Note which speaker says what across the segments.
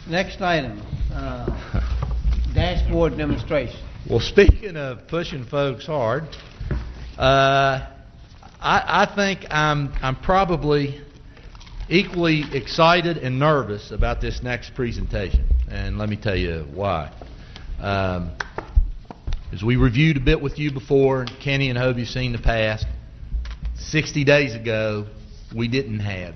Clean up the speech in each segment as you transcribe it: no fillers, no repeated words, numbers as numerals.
Speaker 1: Next item, dashboard demonstration.
Speaker 2: Well, speaking of pushing folks hard, I think I'm probably equally excited and nervous about this next presentation, and let me tell you why. As we reviewed a bit with you before, and Kenny and Hope, you've seen the past, 60 days ago, we didn't have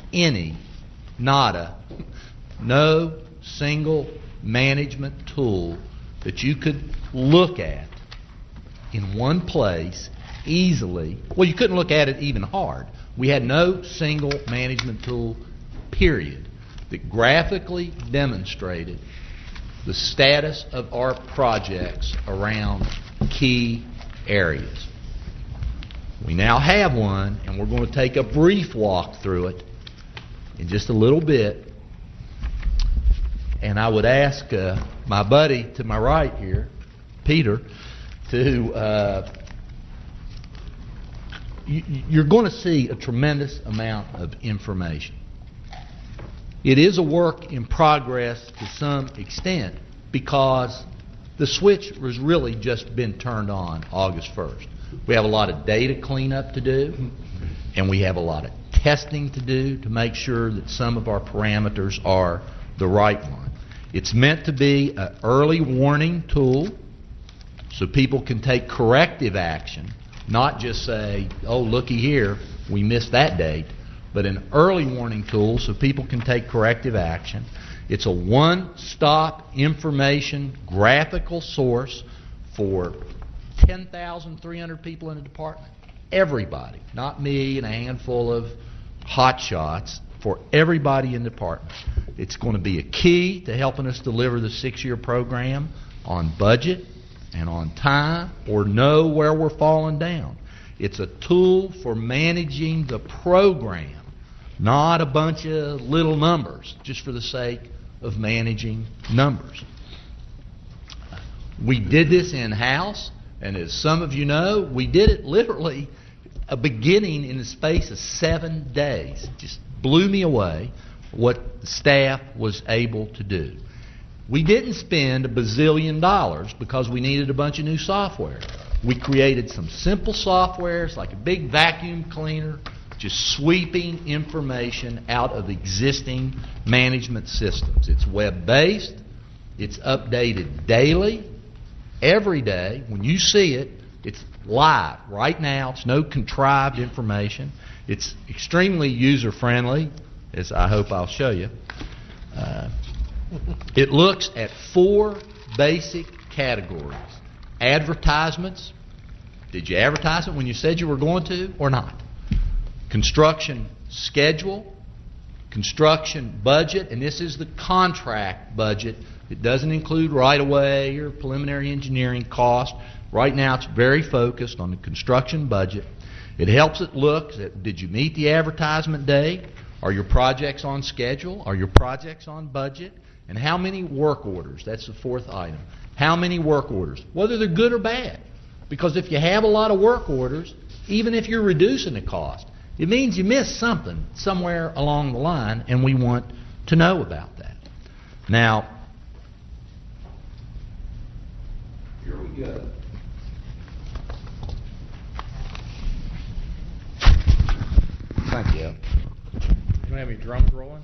Speaker 2: no single management tool that you could look at in one place easily. Well, you couldn't look at it even hard. We had no single management tool, period, that graphically demonstrated the status of our projects around key areas. We now have one, and we're going to take a brief walk through it in just a little bit. And I would ask my buddy to my right here, Peter, to you're going to see a tremendous amount of information. It is a work in progress to some extent because the switch was really just been turned on August 1st. We have a lot of data cleanup to do, and we have a lot of testing to do to make sure that some of our parameters are the right one. It's meant to be an early warning tool so people can take corrective action, not just say, oh, looky here, we missed that date, but an early warning tool so people can take corrective action. It's a one-stop information graphical source for 10,300 people in the department. Everybody, not me and a handful of hot shots, for everybody in the department. It's going to be a key to helping us deliver the 6-year program on budget and on time, or know where we're falling down. It's a tool for managing the program, not a bunch of little numbers just for the sake of managing numbers. We did this in-house, and as some of you know, we did it literally a beginning in the space of 7 days. It just blew me away what the staff was able to do. We didn't spend $1 bazillion because we needed a bunch of new software. We created some simple softwares like a big vacuum cleaner, just sweeping information out of existing management systems. It's web-based. It's updated daily, every day. When you see it, it's live right now. It's no contrived information. It's extremely user-friendly, as I hope I'll show you. It looks at 4 basic categories. Advertisements. Did you advertise it when you said you were going to or not? Construction schedule. Construction budget, and this is the contract budget. It doesn't include right-of-way or preliminary engineering cost. Right now it's very focused on the construction budget. It helps it look at, did you meet the advertisement date? Are your projects on schedule? Are your projects on budget? And how many work orders? That's the 4th item. How many work orders? Whether they're good or bad. Because if you have a lot of work orders, even if you're reducing the cost, it means you missed something somewhere along the line, and we want to know about that. Now, here we go. Thank you.
Speaker 3: You don't have any drums rolling?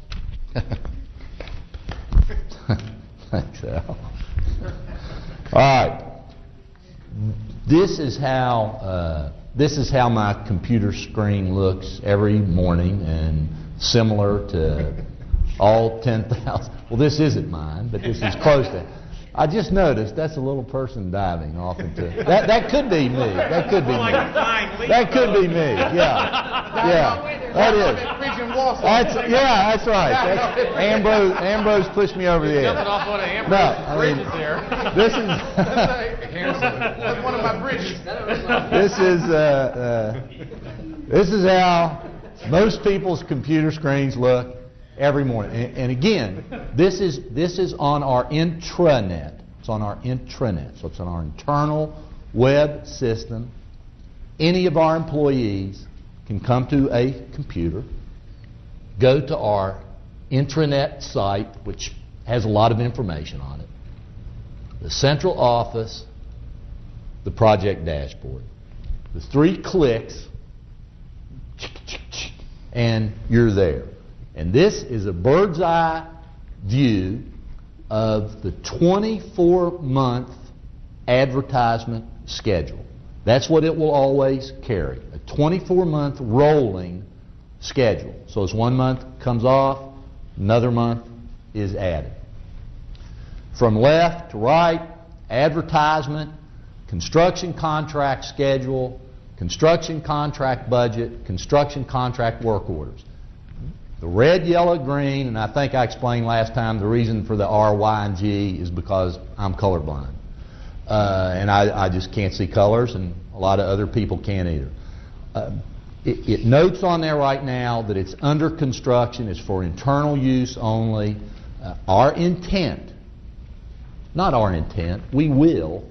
Speaker 2: Thanks, Al. All right. This is how my computer screen looks every morning, and similar to all 10,000. Well, this isn't mine, but this is close to. I just noticed that's a little person diving off into that. That could be me. That could be me. That could be me. Yeah. That is. That's right. Ambrose pushed me over the edge.
Speaker 3: Jumping off one of Ambrose's bridges there.
Speaker 2: This is.
Speaker 3: That's one of my bridges.
Speaker 2: This is how most people's computer screens look every morning. And again, this is on our intranet. It's on our intranet. So it's on our internal web system. Any of our employees can come to a computer, go to our intranet site, which has a lot of information on it. The central office, the project dashboard. The 3 clicks, and you're there. And this is a bird's eye view of the 24-month advertisement schedule. That's what it will always carry, a 24-month rolling schedule. So as 1 month comes off, another month is added. From left to right, advertisement, construction contract schedule, construction contract budget, construction contract work orders. The red, yellow, green, and I think I explained last time the reason for the R, Y, and G is because I'm colorblind. And I just can't see colors, and a lot of other people can't either. It notes on there right now that it's under construction, it's for internal use only. Our intent, not our intent, we will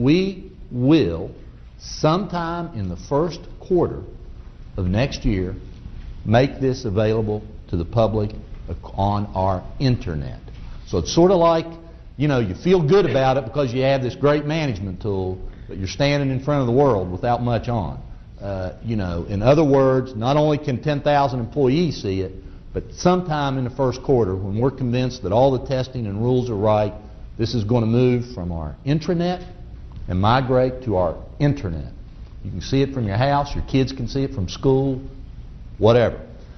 Speaker 2: sometime in the first quarter of next year make this available to the public on our internet. So it's sort of like, you know, you feel good about it because you have this great management tool, but you're standing in front of the world without much on. You know, in other words, not only can 10,000 employees see it, but sometime in the first quarter, when we're convinced that all the testing and rules are right, this is going to move from our intranet and migrate to our internet. You can see it from your house, your kids can see it from school, whatever.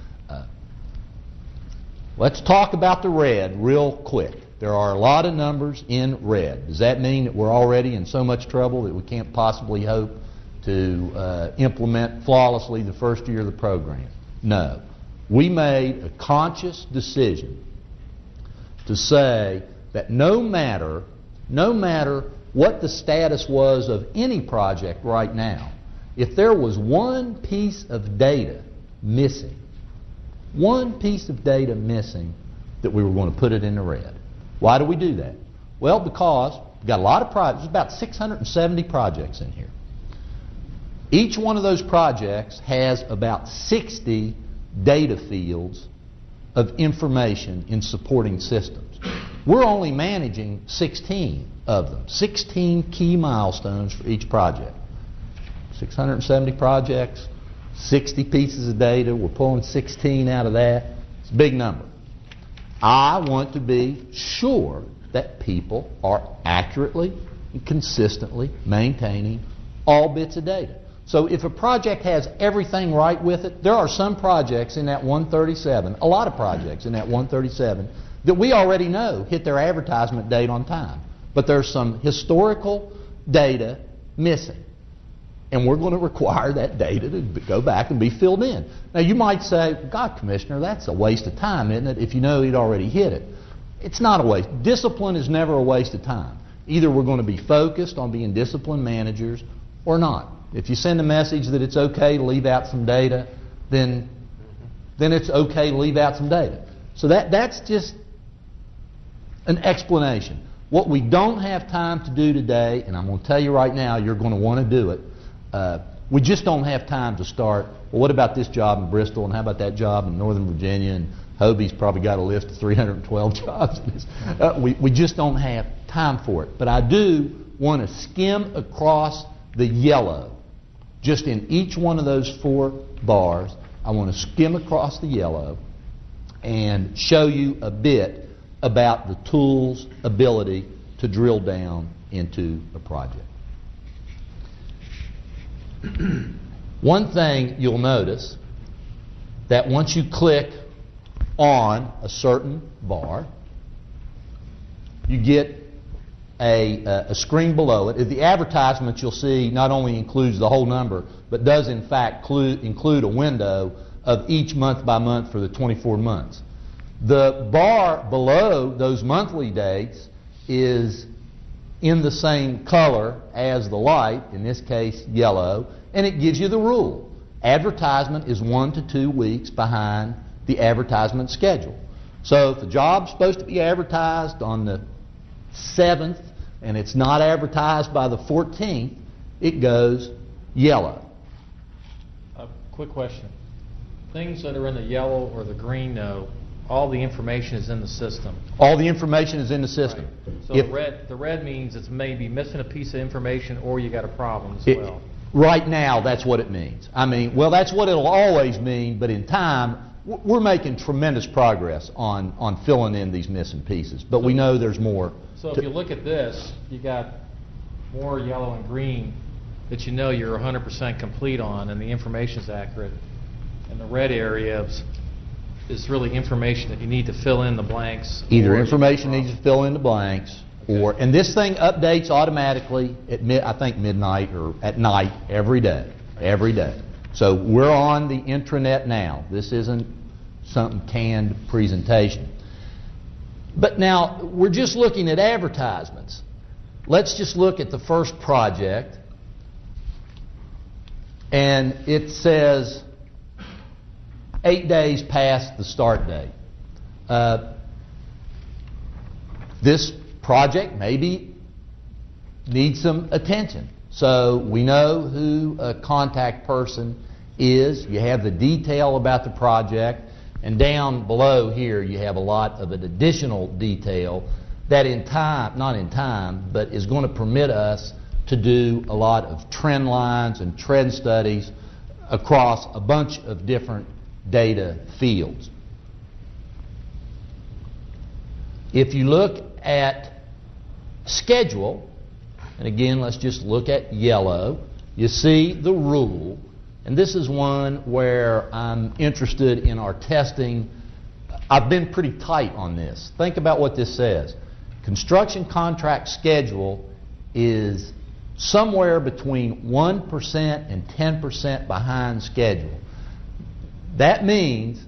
Speaker 2: Let's talk about the red real quick. There are a lot of numbers in red. Does that mean that we're already in so much trouble that we can't possibly hope to implement flawlessly the first year of the program? No. We made a conscious decision to say that no matter what the status was of any project right now, if there was one piece of data missing, that we were going to put it in the red. Why do we do that? Well, because we've got a lot of projects. There's about 670 projects in here. Each one of those projects has about 60 data fields of information in supporting systems. We're only managing 16 of them, 16 key milestones for each project. 670 projects, 60 pieces of data, we're pulling 16 out of that. It's a big number. I want to be sure that people are accurately and consistently maintaining all bits of data. So if a project has everything right with it, there are some projects in that 137, a lot of projects in that 137, that we already know hit their advertisement date on time. But there's some historical data missing. And we're going to require that data to go back and be filled in. Now you might say, God, Commissioner, that's a waste of time, isn't it, if you know he'd already hit it? It's not a waste. Discipline is never a waste of time. Either we're going to be focused on being disciplined managers or not. If you send a message that it's okay to leave out some data, then it's okay to leave out some data. So that's just an explanation. What we don't have time to do today, and I'm going to tell you right now, you're going to want to do it, we just don't have time to start, well, what about this job in Bristol, and how about that job in Northern Virginia, and Hobie's probably got a list of 312 jobs. We just don't have time for it. But I do want to skim across the yellow. Just in each one of those 4 bars, I want to skim across the yellow and show you a bit about the tool's ability to drill down into a project. One thing you'll notice, that once you click on a certain bar, you get a screen below it. The advertisement you'll see not only includes the whole number, but does in fact include a window of each month by month for the 24 months. The bar below those monthly dates is in the same color as the light, in this case yellow, and it gives you the rule. Advertisement is 1 to 2 weeks behind the advertisement schedule. So if the job's supposed to be advertised on the 7th and it's not advertised by the 14th, it goes yellow.
Speaker 3: Quick question. Things that are in the yellow or the green, though, all the information is in the system.
Speaker 2: All the information is in the system.
Speaker 3: So
Speaker 2: If-
Speaker 3: the red means it's maybe missing a piece of information or you got a problem as
Speaker 2: It-
Speaker 3: well.
Speaker 2: Right now, that's what it means. I mean, well, that's what it'll always mean, but in time, we're making tremendous progress on filling in these missing pieces. But we know there's more.
Speaker 3: So if you look at this, you got more yellow and green that you know you're 100% complete on and the information's accurate. And the red area is really information that you need to fill in the blanks.
Speaker 2: Either
Speaker 3: or-
Speaker 2: information needs to fill in the blanks, or, and this thing updates automatically at I think midnight or at night every day. So we're on the intranet now. This isn't some canned presentation. But now, we're just looking at advertisements. Let's just look at the first project. And it says 8 days past the start date. This project maybe needs some attention. So we know who a contact person is. You have the detail about the project. And down below here, you have a lot of an additional detail that not in time, but is going to permit us to do a lot of trend lines and trend studies across a bunch of different data fields. If you look at schedule, and again, let's just look at yellow, you see the rule. And this is one where I'm interested in our testing. I've been pretty tight on this. Think about what this says. Construction contract schedule is somewhere between 1% and 10% behind schedule. That means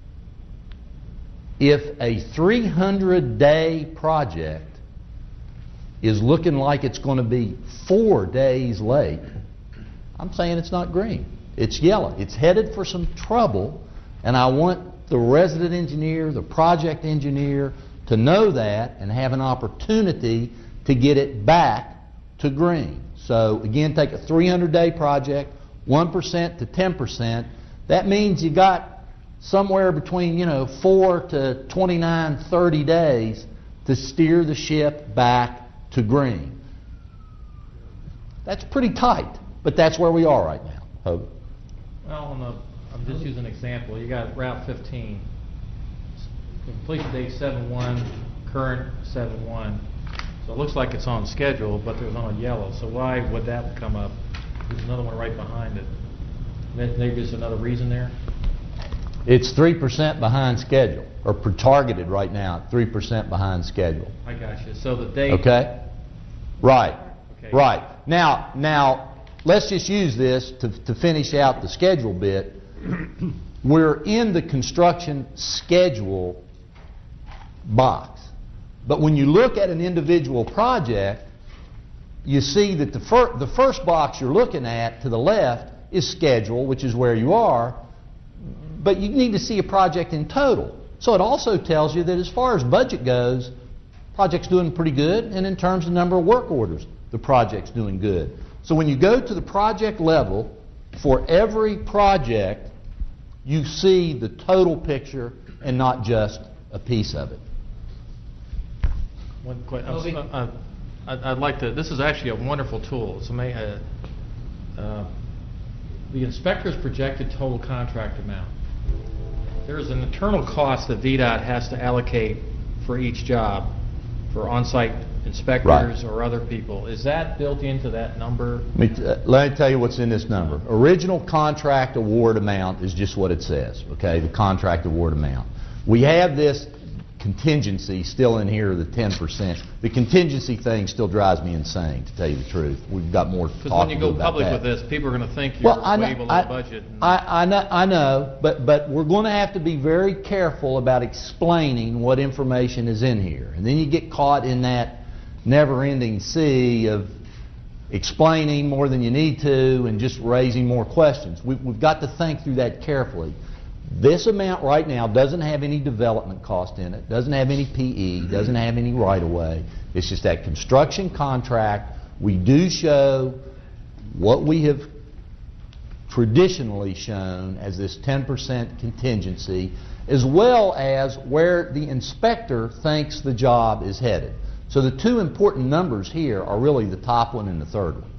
Speaker 2: if a 300-day project is looking like it's going to be 4 days late, I'm saying it's not green. It's yellow. It's headed for some trouble, and I want the resident engineer, the project engineer, to know that and have an opportunity to get it back to green. So again, take a 300-day project, 1% to 10%. That means you got somewhere between 4 to 29, 30 days to steer the ship back to green. That's pretty tight, but that's where we are right now. Hope.
Speaker 3: Well, I'm just using an example. You got Route 15, completion date 7/1, current 7/1. So it looks like it's on schedule, but there's on a yellow. So why would that come up? There's another one right behind it. Maybe there's another reason there?
Speaker 2: It's 3% behind schedule, or targeted right now, 3% behind schedule.
Speaker 3: I got you. So the date...
Speaker 2: Okay? Right.
Speaker 3: Okay.
Speaker 2: Right. Now, let's just use this to finish out the schedule bit. We're in the construction schedule box. But when you look at an individual project, you see that the first box you're looking at to the left is schedule, which is where you are, but you need to see a project in total. So it also tells you that as far as budget goes, project's doing pretty good, and in terms of number of work orders, the project's doing good. So when you go to the project level, for every project, you see the total picture and not just a piece of it.
Speaker 3: One question. I'd like to... This is actually a wonderful tool. It's amazing. The inspector's projected total contract amount. There's an internal cost that VDOT has to allocate for each job for on-site inspectors or other people. Is that built into that number?
Speaker 2: Let me tell you what's in this number. Original contract award amount is just what it says, okay, the contract award amount. We have this contingency still in here, the 10%. The contingency thing still drives me insane, to tell you the truth. We've got more to talk
Speaker 3: Because when you go
Speaker 2: about
Speaker 3: public
Speaker 2: that.
Speaker 3: with this, people are going to think you're way below budget.
Speaker 2: I know, but we're going to have to be very careful about explaining what information is in here. And then you get caught in that never-ending sea of explaining more than you need to and just raising more questions. We've got to think through that carefully. This amount right now doesn't have any development cost in it, doesn't have any PE, doesn't have any right-of-way. It's just that construction contract. We do show what we have traditionally shown as this 10% contingency, as well as where the inspector thinks the job is headed. So the two important numbers here are really the top one and the third one.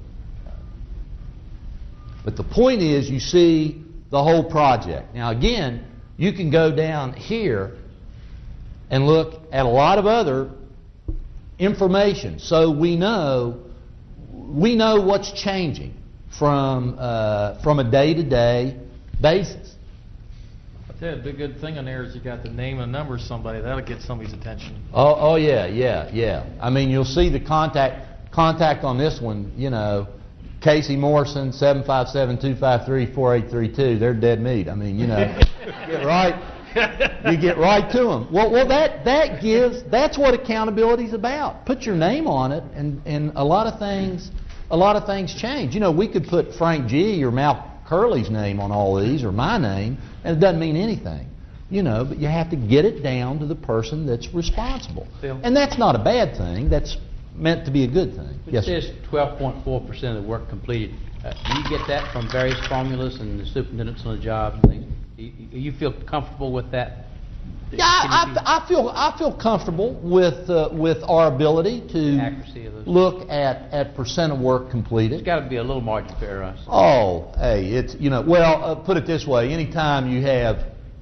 Speaker 2: But the point is, you see the whole project. Now again, you can go down here and look at a lot of other information. So we know what's changing from a day-to-day basis.
Speaker 3: I tell you, the good thing on there is you got the name and number of somebody. That'll get somebody's attention.
Speaker 2: Oh yeah. I mean, you'll see the contact on this one. You know, Casey Morrison, 757-253-4832. They're dead meat. I mean, you know, you get right to them. Well, that's what accountability's about. Put your name on it, and a lot of things change. You know, we could put Frank G. or Mal Curley's name on all these, or my name, and it doesn't mean anything. You know, but you have to get it down to the person that's responsible.
Speaker 1: Bill?
Speaker 2: And that's not a bad thing. That's meant to be a good thing.
Speaker 1: It
Speaker 2: Yes, sir.
Speaker 1: says 12.4% of the work completed. Do you get that from various formulas and the superintendents on the job and things? Do you feel comfortable with that?
Speaker 2: Yeah, I feel comfortable with our ability to
Speaker 1: Accuracy of those.
Speaker 2: look at percent of work completed.
Speaker 1: There's got to be a little margin for error.
Speaker 2: Oh, hey, it's, you know, well, put it this way, anytime you have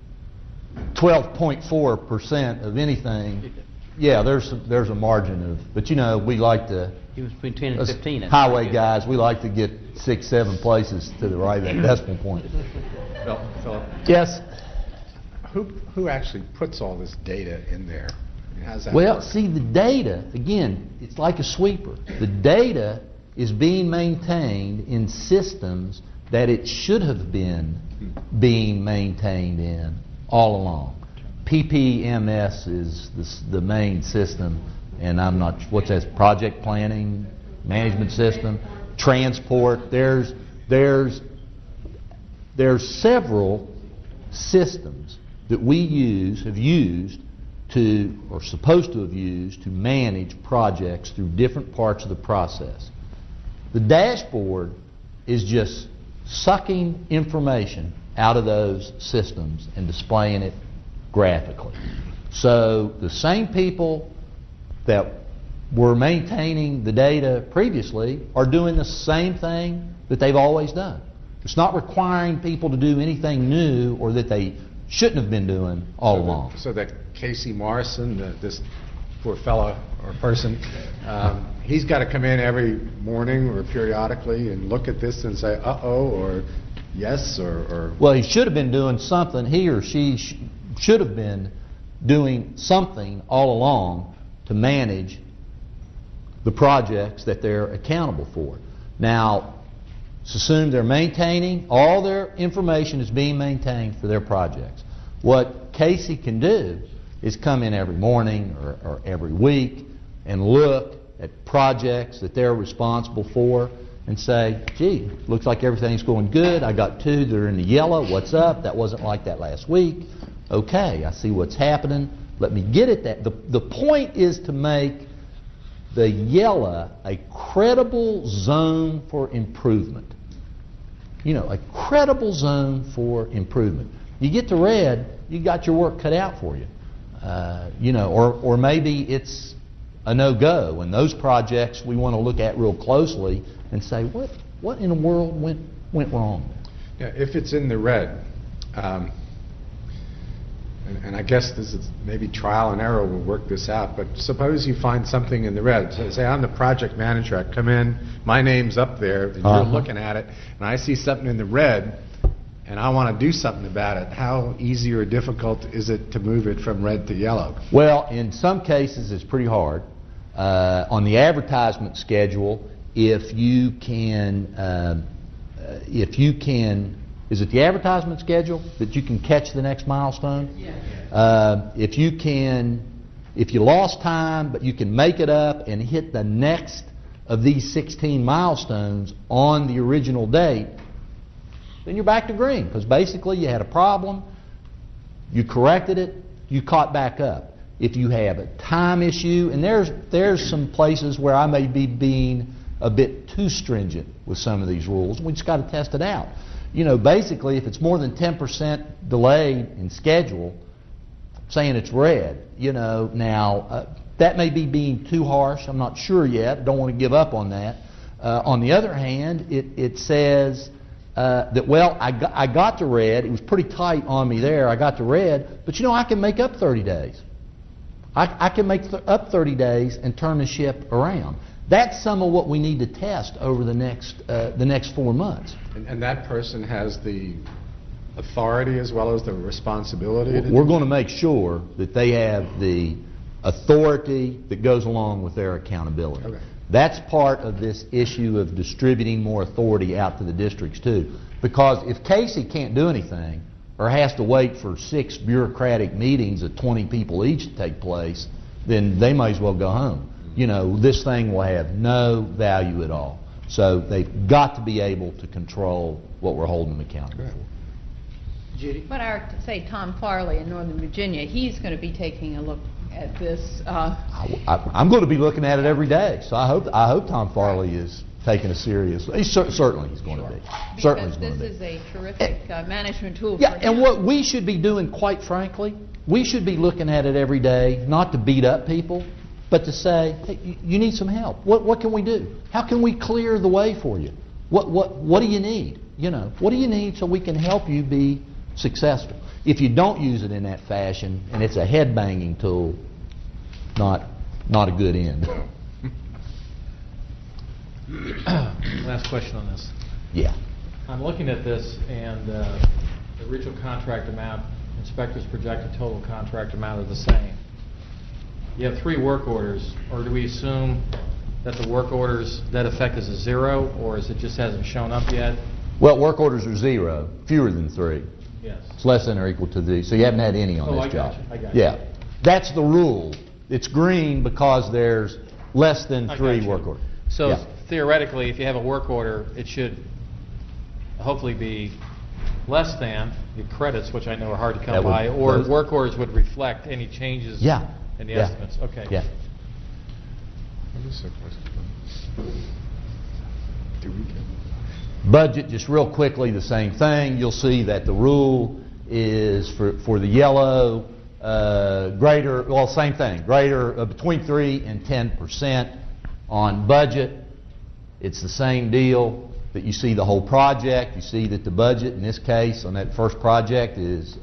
Speaker 2: 12.4% of anything, yeah, there's a margin of, but you know, we like to,
Speaker 1: He was between 10 and
Speaker 2: us
Speaker 1: 15.
Speaker 2: highway guys, we like to get 6, 7 places to the right decimal point.
Speaker 4: Philip,
Speaker 2: Yes?
Speaker 4: who actually puts all this data in there? How's that
Speaker 2: Well,
Speaker 4: work?
Speaker 2: see, the data, again, it's like a sweeper. The data is being maintained in systems that it should have been being maintained in all along. PPMS is the main system, and I'm not, what's that, project planning, management system, transport. There's several systems that we have used to, or supposed to have used, to manage projects through different parts of the process. The dashboard is just sucking information out of those systems and displaying it graphically. So the same people that were maintaining the data previously are doing the same thing that they've always done. It's not requiring people to do anything new or that they shouldn't have been doing all along.
Speaker 4: So that Casey Morrison, this poor fellow or person, he's got to come in every morning or periodically and look at this and say, uh-oh, or yes, or...
Speaker 2: Well, he should have been doing something. He or she should have been doing something all along to manage the projects that they're accountable for. Now, let's assume they're maintaining, all their information is being maintained for their projects. What Casey can do is come in every morning or every week and look at projects that they're responsible for and say, gee, looks like everything's going good. I got 2 that are in the yellow. What's up? That wasn't like that last week. Okay, I see what's happening. Let me get at that. The point is to make the yellow a credible zone for improvement. You know, a credible zone for improvement. You get to red, you got your work cut out for you. You know, or maybe it's a no-go, and those projects we want to look at real closely and say, what in the world went wrong?
Speaker 4: Yeah, if it's in the red, and I guess this is maybe trial and error will work this out, but suppose you find something in the red. So say I'm the project manager, I come in, my name's up there, and you're looking at it, and I see something in the red, and I want to do something about it. How easy or difficult is it to move it from red to yellow?
Speaker 2: Well, in some cases it's pretty hard. On the advertisement schedule, if you can, is it the advertisement schedule that you can catch the next milestone? Yeah. If you lost time, but you can make it up and hit the next of these 16 milestones on the original date, then you're back to green, because basically you had a problem, you corrected it, you caught back up. If you have a time issue, and there's some places where I may be being a bit too stringent with some of these rules, we just got to test it out. You know, basically, if it's more than 10% delayed in schedule, saying it's red. Now, that may be being too harsh. I'm not sure yet. Don't want to give up on that. On the other hand, it says that, well, I got the red. It was pretty tight on me there. I got the red. But, I can make up 30 days. I can make up 30 days and turn the ship around. That's some of what we need to test over the next 4 months.
Speaker 4: And that person has the authority as well as the responsibility?
Speaker 2: We're going to make sure that they have the authority that goes along with their accountability.
Speaker 4: Okay.
Speaker 2: That's part of this issue of distributing more authority out to the districts too. Because if Casey can't do anything, or has to wait for 6 bureaucratic meetings of 20 people each to take place, then they may as well go home. This thing will have no value at all. So they've got to be able to control what we're holding them accountable for.
Speaker 1: Judy?
Speaker 5: But say Tom Farley in Northern Virginia, he's going to be taking a look at this.
Speaker 2: I'm going to be looking at it every day. So I hope Tom Farley is taking a serious. Certainly he's going to be. Certainly he's going to be.
Speaker 5: Because this is a terrific management tool.
Speaker 2: Yeah,
Speaker 5: for
Speaker 2: and
Speaker 5: him.
Speaker 2: what we should be doing, quite frankly, we should be looking at it every day, not to beat up people, but to say, hey, you need some help. What can we do? How can we clear the way for you? What do you need? What do you need so we can help you be successful? If you don't use it in that fashion, and it's a head-banging tool, not a good end.
Speaker 3: Last question on this.
Speaker 2: Yeah.
Speaker 3: I'm looking at this, and the original contract amount, inspector's projected total contract amount are the same. You have 3 work orders, or do we assume that the work orders, that effect is a 0, or is it just hasn't shown up yet?
Speaker 2: Well, work orders are 0, fewer than 3.
Speaker 3: Yes.
Speaker 2: It's less than or equal to the, so you haven't had any on this job.
Speaker 3: I got you.
Speaker 2: Yeah. That's the rule. It's green because there's less than
Speaker 3: I
Speaker 2: 3
Speaker 3: got you.
Speaker 2: work orders.
Speaker 3: So
Speaker 2: Yeah.
Speaker 3: theoretically, if you have a work order, it should hopefully be less than the credits, which I know are hard to come
Speaker 2: That would-
Speaker 3: by, or
Speaker 2: those-
Speaker 3: work orders would reflect any changes
Speaker 2: Yeah.
Speaker 3: in the
Speaker 2: Yeah.
Speaker 3: estimates. Okay.
Speaker 2: Yeah.
Speaker 4: Do we get?
Speaker 2: Budget, just real quickly, the same thing. You'll see that the rule is for the yellow, greater, well, same thing, greater, between 3 and 10% on budget. It's the same deal that you see the whole project. You see that the budget, in this case, on that first project is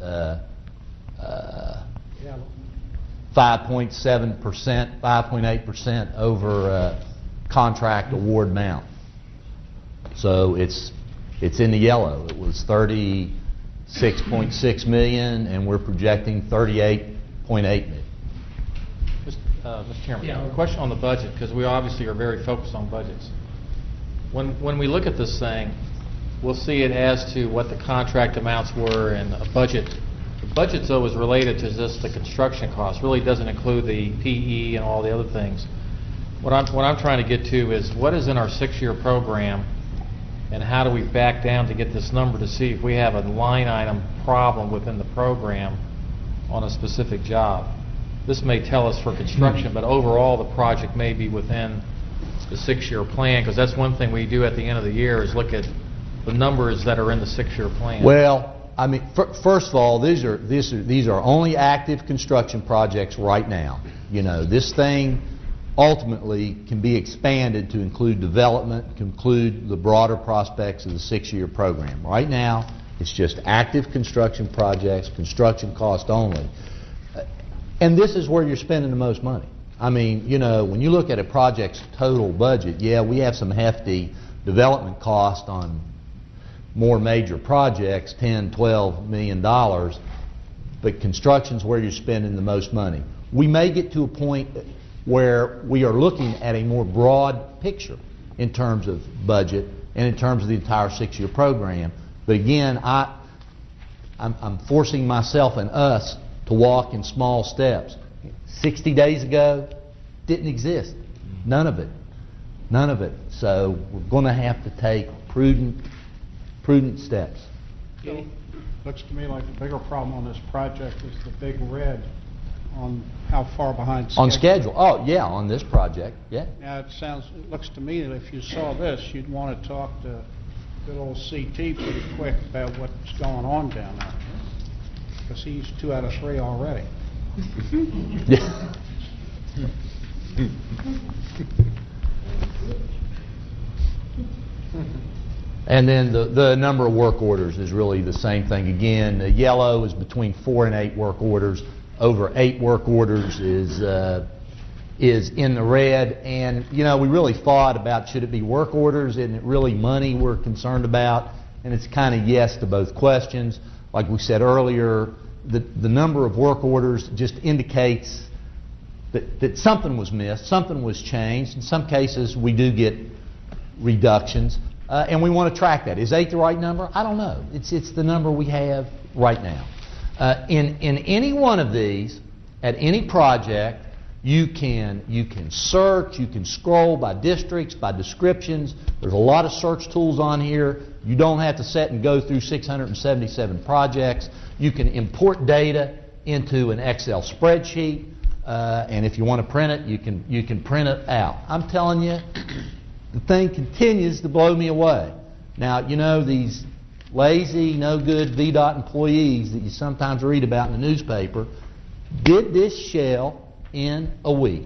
Speaker 2: 5.7%, 5.8% over contract award amount. So it's in the yellow. It was 36.6 million, and we're projecting 38.8 million.
Speaker 3: Mr. Chairman, a question on the budget, because we obviously are very focused on budgets. When we look at this thing, we'll see it as to what the contract amounts were and a budget. The budget, though, is related to just the construction cost. Really doesn't include the PE and all the other things. What I'm trying to get to is what is in our 6-year program, and how do we back down to get this number to see if we have a line item problem within the program on a specific job. This may tell us for construction, but overall the project may be within the 6-year plan, because that's one thing we do at the end of the year is look at the numbers that are in the 6-year plan.
Speaker 2: Well, I mean, first of all, these are only active construction projects right now. This thing ultimately can be expanded to include development, to include the broader prospects of the 6-year program. Right now, it's just active construction projects, construction cost only. And this is where you're spending the most money. I mean, when you look at a project's total budget, yeah, we have some hefty development cost on more major projects, $10, $12 million, but construction's where you're spending the most money. We may get to a point where we are looking at a more broad picture in terms of budget and in terms of the entire 6-year program. But again, I'm forcing myself and us to walk in small steps. 60 days ago, didn't exist. None of it. None of it. So we're going to have to take prudent steps.
Speaker 6: So, looks to me like the bigger problem on this project is the big red on how far behind schedule.
Speaker 2: On schedule. Oh, yeah, on this project, yeah.
Speaker 6: Now, it looks to me that if you saw this, you'd want to talk to good old CT pretty quick about what's going on down there. Because he's 2 out of 3 already.
Speaker 2: Yeah. And then the number of work orders is really the same thing. Again, the yellow is between 4 and 8 work orders. Over 8 work orders is in the red. And, you know, we really thought about, should it be work orders? Isn't it really money we're concerned about? And it's kind of yes to both questions. Like we said earlier, the number of work orders just indicates that something was missed, something was changed. In some cases, we do get reductions. And we want to track that. Is 8 the right number? I don't know. It's the number we have right now. In any one of these, at any project, you can search, you can scroll by districts, by descriptions. There's a lot of search tools on here. You don't have to sit and go through 677 projects. You can import data into an Excel spreadsheet, and if you want to print it, you can print it out. I'm telling you, the thing continues to blow me away. Now, you know, these lazy, no-good VDOT employees that you sometimes read about in the newspaper did this shell in a week.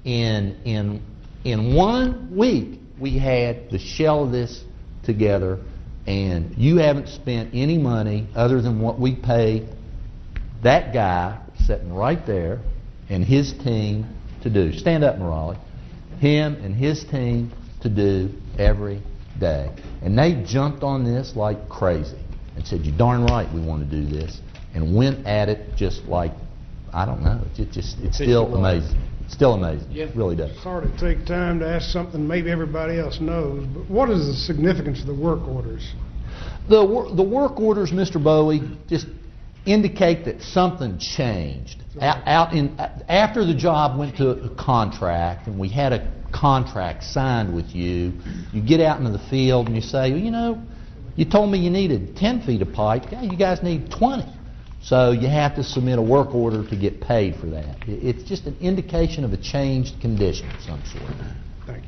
Speaker 2: In 1 week, we had the shell of this together, and you haven't spent any money other than what we pay that guy sitting right there and his team to do. Stand up, Morali. Him and his team to do every day. And they jumped on this like crazy and said, "You're darn right we want to do this," and went at it just like, I don't know, it's still amazing. It's still amazing.
Speaker 7: Yeah.
Speaker 2: It really does.
Speaker 7: Sorry to take time to ask something maybe everybody else knows, but what is the significance of the work orders?
Speaker 2: The work orders, Mr. Bowie, just indicate that something changed. After the job went to a contract and we had a contract signed with you, you get out into the field and you say, well, you know, you told me you needed 10 feet of pipe. Yeah, you guys need 20. So you have to submit a work order to get paid for that. It's just an indication of a changed condition of some sort.
Speaker 7: Thank you.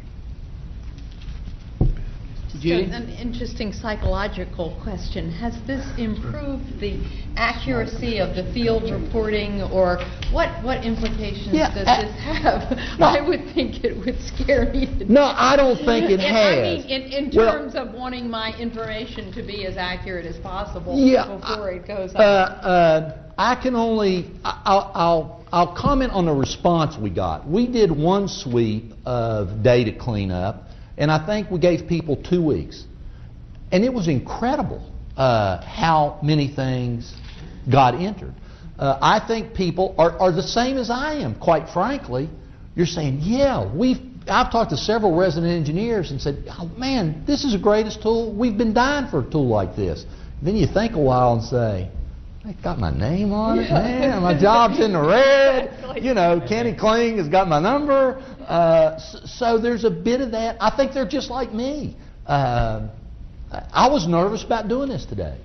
Speaker 1: Judy?
Speaker 5: An interesting psychological question. Has this improved the accuracy of the field reporting, or what implications does this have?
Speaker 2: No.
Speaker 5: I would think it would scare me to
Speaker 2: No,
Speaker 5: death.
Speaker 2: I don't think it has.
Speaker 5: I mean, in terms of wanting my information to be as accurate as possible before it goes out.
Speaker 2: I can only, I'll comment on the response we got. We did one sweep of data cleanup, and I think we gave people 2 weeks. And it was incredible how many things got entered. I think people are the same as I am, quite frankly. You're saying, yeah, I've talked to several resident engineers and said, oh man, this is the greatest tool. We've been dying for a tool like this. Then you think a while and say, I got my name on it, man. My job's in the red. You know, Kenny Kling has got my number. So there's a bit of that. I think they're just like me. I was nervous about doing this today.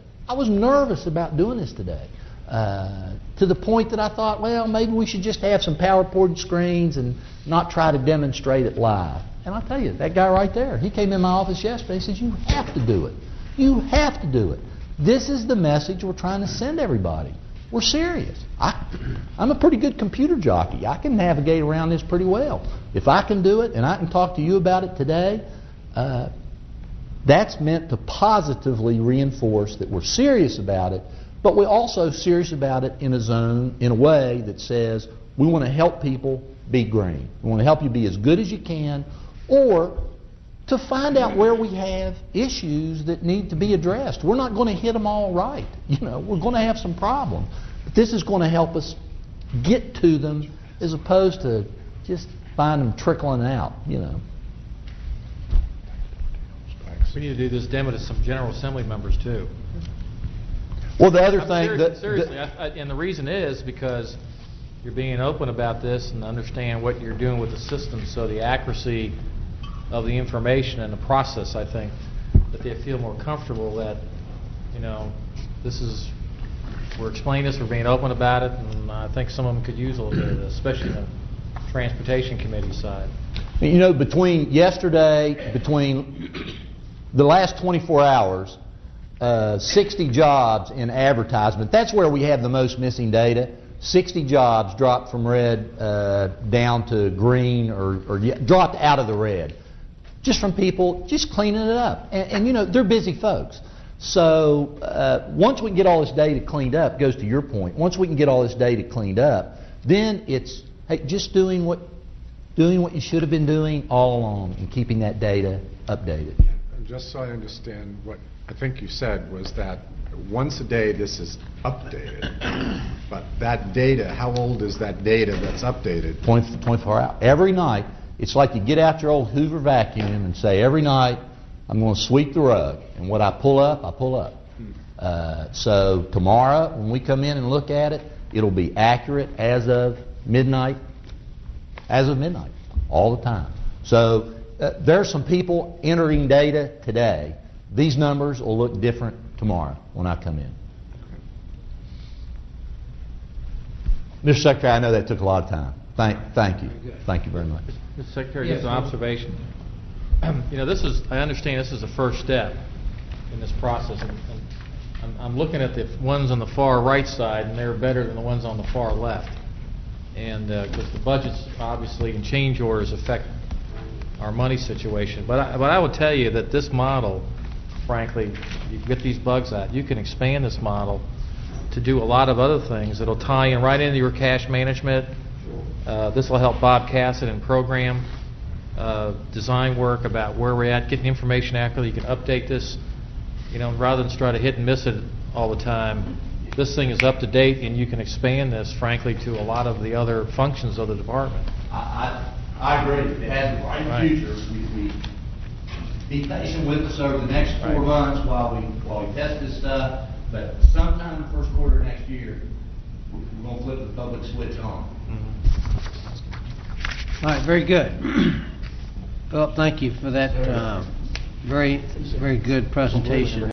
Speaker 2: To the point that I thought, well, maybe we should just have some PowerPoint screens and not try to demonstrate it live. And I'll tell you, that guy right there, he came in my office yesterday. He says, you have to do it. You have to do it. This is the message we're trying to send everybody. We're serious. I'm a pretty good computer jockey. I can navigate around this pretty well. If I can do it and I can talk to you about it today, that's meant to positively reinforce that we're serious about it, but we're also serious about it in a way that says we want to help people be green. We want to help you be as good as you can, or to find out where we have issues that need to be addressed. We're not going to hit them all right. You know, we're going to have some problems. But this is going to help us get to them as opposed to just find them trickling out, you know.
Speaker 3: We need to do this demo to some General Assembly members too.
Speaker 2: Well, the other thing...
Speaker 3: Seriously, and the reason is because you're being open about this and understand what you're doing with the system, so the accuracy of the information and the process, I think, that they feel more comfortable that, you know, we're explaining this, we're being open about it, and I think some of them could use a little bit of this, especially the Transportation Committee side.
Speaker 2: You know, between the last 24 hours, 60 jobs in advertisement, that's where we have the most missing data. 60 jobs dropped from red down to green or dropped out of the red. Just from people just cleaning it up. And you know, they're busy folks. So once we can get all this data cleaned up, goes to your point, once we can get all this data cleaned up, then it's, hey, just doing what you should have been doing all along and keeping that data updated.
Speaker 4: And just so I understand, what I think you said was that once a day this is updated, but that data, how old is that data that's updated?
Speaker 2: 24 hours. Every night, it's like you get out your old Hoover vacuum and say, every night, I'm going to sweep the rug. And what I pull up, I pull up. So tomorrow, when we come in and look at it, it'll be accurate as of midnight, all the time. So there are some people entering data today. These numbers will look different tomorrow when I come in. Mr. Secretary, I know that took a lot of time. Thank you. Thank you very much.
Speaker 3: Mr. Secretary, just an observation. You know, I understand this is the first step in this process. And I'm looking at the ones on the far right side, and they're better than the ones on the far left. And because the budgets, obviously, and change orders affect our money situation. But I would tell you that this model, frankly, you get these bugs out, you can expand this model to do a lot of other things that'll tie in right into your cash management. This will help Bob Cassett in program design work about where we're at, getting information accurately. You can update this, you know, rather than try to hit and miss it all the time. This thing is up to date, and you can expand this, frankly, to a lot of the other functions of the department.
Speaker 2: I agree. It has a bright future. We be patient with us over the next 4 months while we test this stuff. But sometime in the first quarter of next year, we're going to flip the public switch on.
Speaker 8: All right, very good. Philip, thank you for that very good presentation.